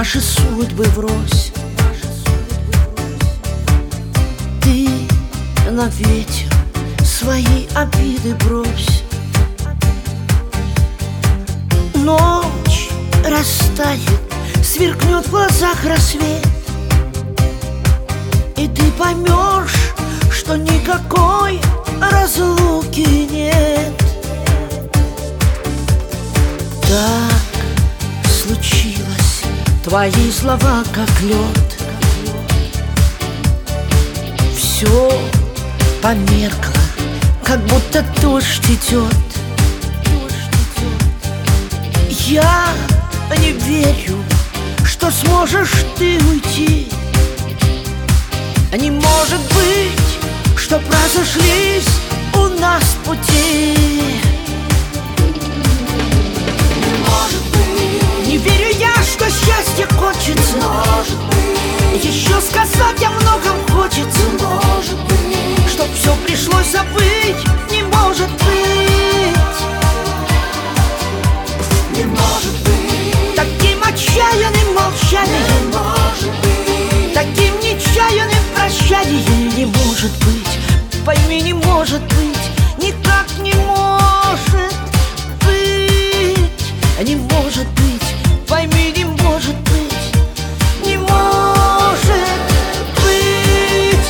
наши судьбы врозь. Ты на ветер свои обиды брось. Ночь растает, сверкнет в глазах рассвет, и ты поймешь, что никакой разлуки нет. Так случилось, твои слова как лед. Все померкло, как будто дождь идет. Я не верю, что сможешь ты уйти. Не может быть, что разошлись у нас пути. Не верю я, что счастье кончится. Еще сказать о многом хочется. Чтоб все пришлось забыть, не может быть. Не может быть. Таким отчаянным молчанием, таким нечаянным прощанием не может быть. Пойми, не может быть, никак не может быть. Не может быть, пойми, не может быть, не может быть.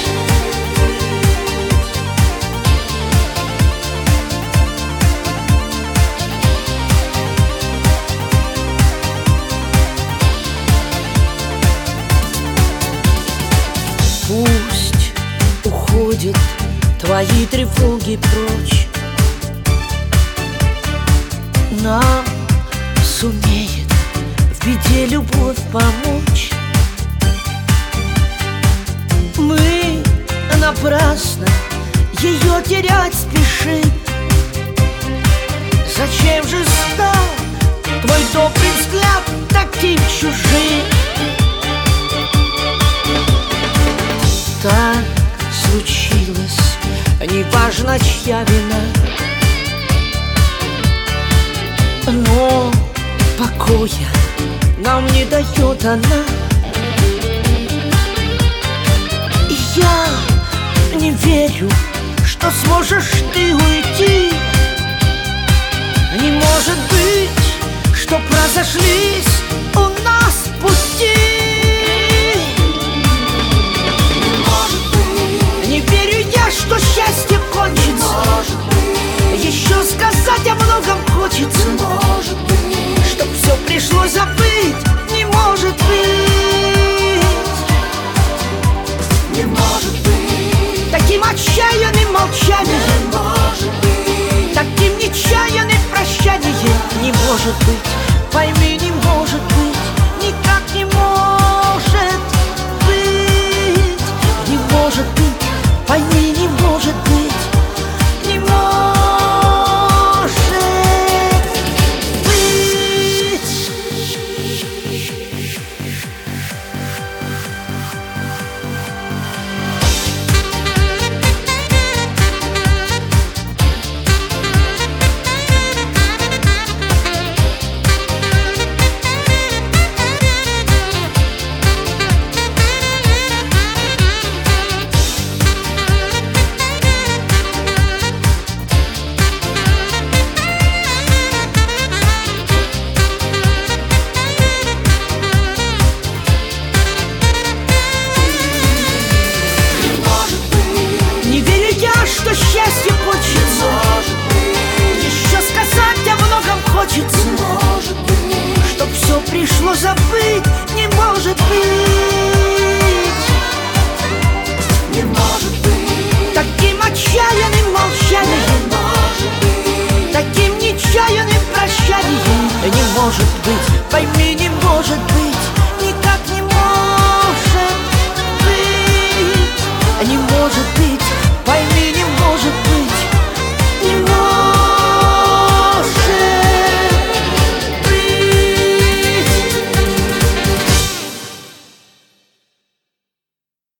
Пусть уходят твои тревоги прочь. Нам сумеет в беде любовь помочь. Мы напрасно ее терять спешим. Зачем же стал твой добрый взгляд таким чужим? Так случилось, неважно, чья вина, но покоя нам не дает она. И я не верю, что сможешь ты уйти. Не может быть, что разошлись у нас пути. Не верю я, что счастье кончится. Еще сказать о многом хочется. Чтоб все пришлось забыть, не может быть. Не может быть. Таким отчаянным молчанием, таким нечаянным прощанием не может быть. Пойми, не может быть, никак не может быть. Не может быть, пойми, не может быть, не может быть. Что счастье кончится. Еще сказать о многом хочется. Чтоб все пришло забыть, не может быть.